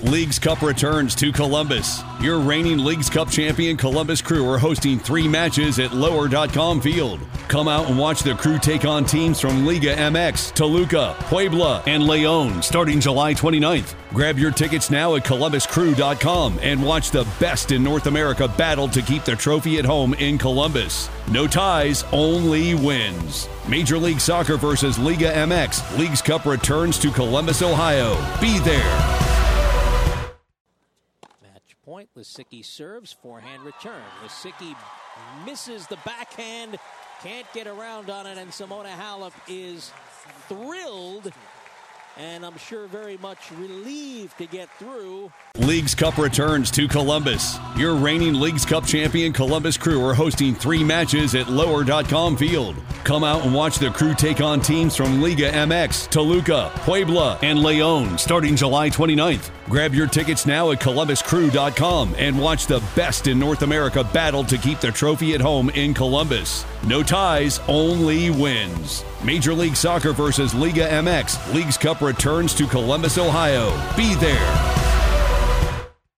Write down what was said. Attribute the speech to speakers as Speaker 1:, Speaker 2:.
Speaker 1: Leagues Cup returns to Columbus. Your reigning Leagues Cup champion Columbus Crew are hosting 3 matches at Lower.com Field. Come out and watch the Crew take on teams from Liga MX, Toluca, Puebla, and León starting July 29th. Grab your tickets now at ColumbusCrew.com and watch the best in North America battle to keep the trophy at home in Columbus. No ties, only wins. Major League Soccer versus Liga MX. Leagues Cup returns to Columbus, Ohio. Be there.
Speaker 2: Point. Lisicki serves, forehand return. Lisicki misses the backhand, can't get around on it, and Simona Halep is thrilled and I'm sure very much relieved to get through.
Speaker 1: Leagues Cup returns to Columbus. Your reigning Leagues Cup champion Columbus Crew are hosting 3 matches at Lower.com Field. Come out and watch the Crew take on teams from Liga MX, Toluca, Puebla, and León starting July 29th. Grab your tickets now at ColumbusCrew.com and watch the best in North America battle to keep the trophy at home in Columbus. No ties, only wins. Major League Soccer versus Liga MX. Leagues Cup returns to Columbus, Ohio. Be there.